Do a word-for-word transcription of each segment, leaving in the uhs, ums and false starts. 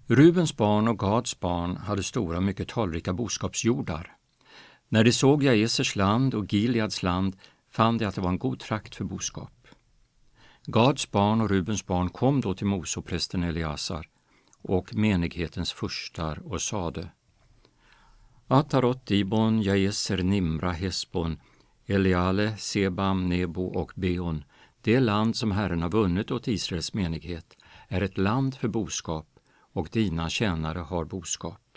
Rubens barn och Gads barn hade stora och mycket talrika boskapsjordar. När de såg Jaesers land och Gileads land fann de att det var en god trakt för boskap. Gads barn och Rubens barn kom då till Mose och prästen Eleasar och menighetens furstar och sade: Atarot, Dibon, Jaeser, Nimra, Hesbon, Eleale, Sebam, Nebo och Beon, det land som Herren har vunnit åt Israels menighet, är ett land för boskap, och dina tjänare har boskap.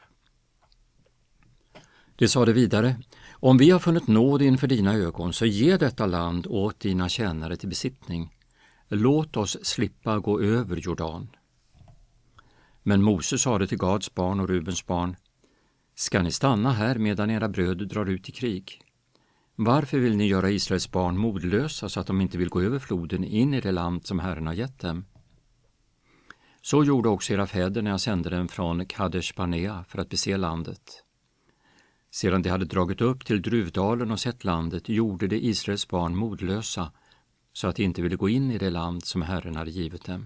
Det sade vidare: Om vi har funnit nåd inför dina ögon, så ge detta land åt dina tjänare till besittning. Låt oss slippa gå över Jordan. Men Mose sade till Gads barn och Rubens barn: Ska ni stanna här medan era bröder drar ut i krig? Varför vill ni göra Israels barn modlösa så att de inte vill gå över floden in i det land som Herren har gett dem? Så gjorde också era fäder när jag sände dem från Kadesh Barnea för att bese landet. Sedan de hade dragit upp till Druvdalen och sett landet gjorde de Israels barn modlösa så att de inte ville gå in i det land som Herren hade givit dem.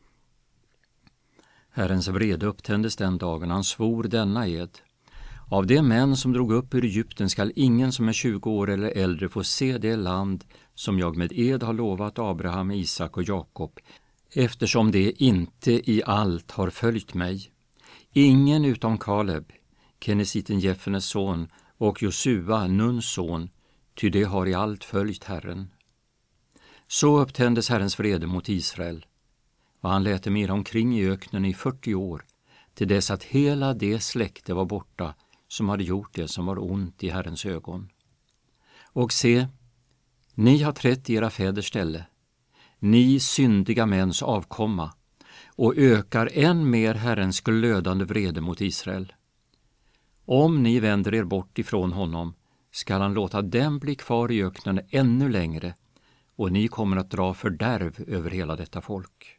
Herrens vrede upptändes den dagen, han svor denna ed: Av de män som drog upp ur Egypten skall ingen som är tjugo år eller äldre få se det land som jag med ed har lovat Abraham, Isak och Jakob, eftersom de inte i allt har följt mig. Ingen utom Kaleb, Kenesiten Jeffernes son, och Josua, Nuns son, ty de har i allt följt Herren. Så upptändes Herrens vrede mot Israel, och han lät dem irra omkring i öknen i fyrtio år, till dess att hela det släkte var borta som hade gjort det som var ont i Herrens ögon. Och se, ni har trätt i era fäders ställe, ni syndiga mäns avkomma, och ökar än mer Herrens glödande vrede mot Israel. Om ni vänder er bort ifrån honom skall han låta dem bli kvar i öknen ännu längre, och ni kommer att dra fördärv över hela detta folk.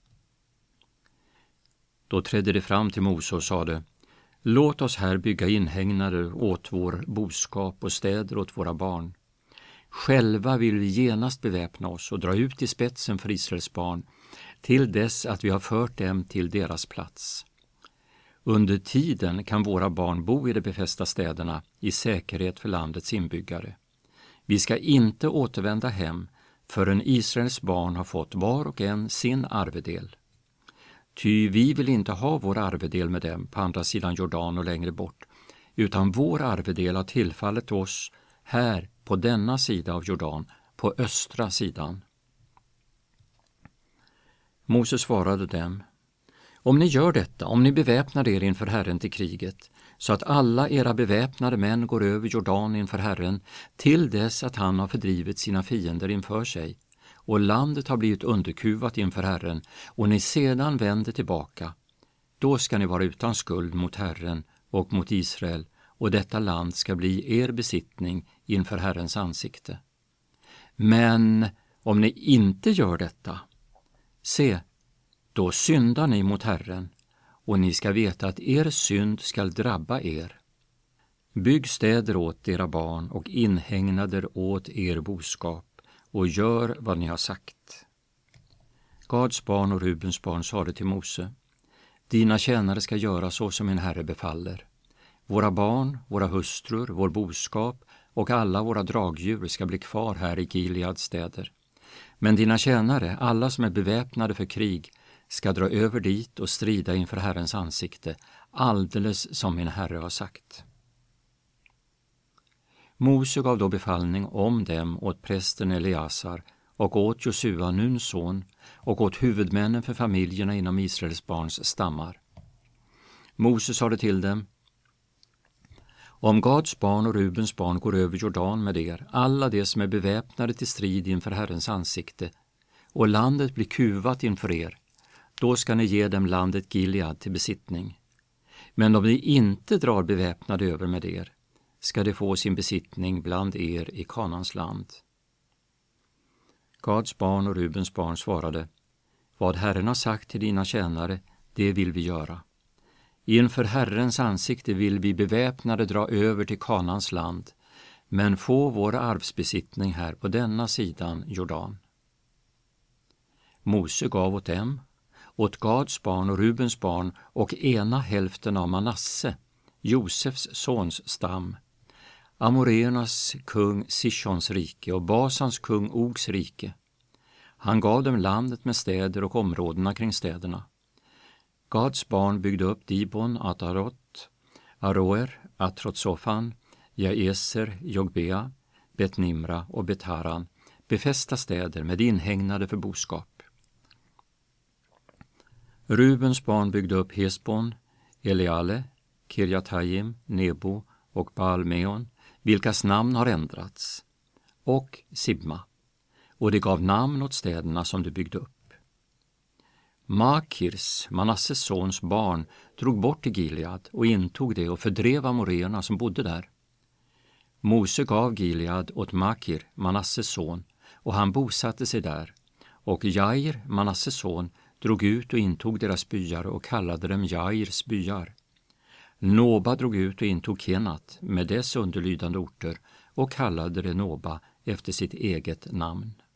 Då trädde det fram till Mose och sade: Låt oss här bygga inhägnader åt vår boskap och städer åt våra barn. Själva vill vi genast beväpna oss och dra ut i spetsen för Israels barn till dess att vi har fört dem till deras plats. Under tiden kan våra barn bo i de befästa städerna i säkerhet för landets inbyggare. Vi ska inte återvända hem förrän Israels barn har fått var och en sin arvedel. Ty vi vill inte ha vår arvedel med dem på andra sidan Jordan och längre bort, utan vår arvedel har tillfallit oss här på denna sida av Jordan, på östra sidan. Moses svarade dem: Om ni gör detta, om ni beväpnar er inför Herren till kriget, så att alla era beväpnade män går över Jordan inför Herren, till dess att han har fördrivit sina fiender inför sig, och landet har blivit underkuvat inför Herren, och ni sedan vänder tillbaka, då ska ni vara utan skuld mot Herren och mot Israel, och detta land ska bli er besittning inför Herrens ansikte. Men om ni inte gör detta, se, då syndar ni mot Herren, och ni ska veta att er synd skall drabba er. Bygg städer åt era barn och inhägnader åt er boskap, och gör vad ni har sagt. Gads barn och Rubens barn sade till Mose: Dina tjänare ska göra så som min herre befaller. Våra barn, våra hustrur, vår boskap och alla våra dragdjur ska bli kvar här i Gileads städer. Men dina tjänare, alla som är beväpnade för krig, ska dra över dit och strida inför Herrens ansikte, alldeles som min herre har sagt. Mose gav då befallning om dem åt prästen Eleasar och åt Josua, Nuns son, och åt huvudmännen för familjerna inom Israels barns stammar. Mose sade till dem: Om Gads barn och Rubens barn går över Jordan med er, alla de som är beväpnade till strid inför Herrens ansikte, och landet blir kuvat inför er, då ska ni ge dem landet Gilead till besittning. Men om ni inte drar beväpnade över med er, ska de få sin besittning bland er i Kanans land. Gads barn och Rubens barn svarade: Vad Herren har sagt till dina tjänare, det vill vi göra. Inför Herrens ansikte vill vi beväpnade dra över till Kanans land, men få vår arvsbesittning här på denna sidan Jordan. Mose gav åt dem, åt Gads barn och Rubens barn och ena hälften av Manasse, Josefs sons stam, Amoreernas kung Sishons rike och Basans kung Ogs rike. Han gav dem landet med städer och områdena kring städerna. Gads barn byggde upp Dibon, Atarot, Aroer, Atrotsofan, Jaeser, Jogbea, Bet-Nimra och Bet-Haran, befästa städer med inhägnade för boskap. Rubens barn byggde upp Hesbon, Eleale, Kirjathaim, Nebo och Baal-Meon, vilkas namn har ändrats, och Sibma, och det gav namn åt städerna som de byggde upp. Makirs, Manasses sons barn, drog bort till Gilead och intog det och fördrev amoreerna som bodde där. Mose gav Gilead åt Makir, Manasses son, och han bosatte sig där, och Jair, Manasses son, drog ut och intog deras byar och kallade dem Jairs byar. Noba drog ut och intog Kenat med dess underlydande orter och kallade det Noba efter sitt eget namn.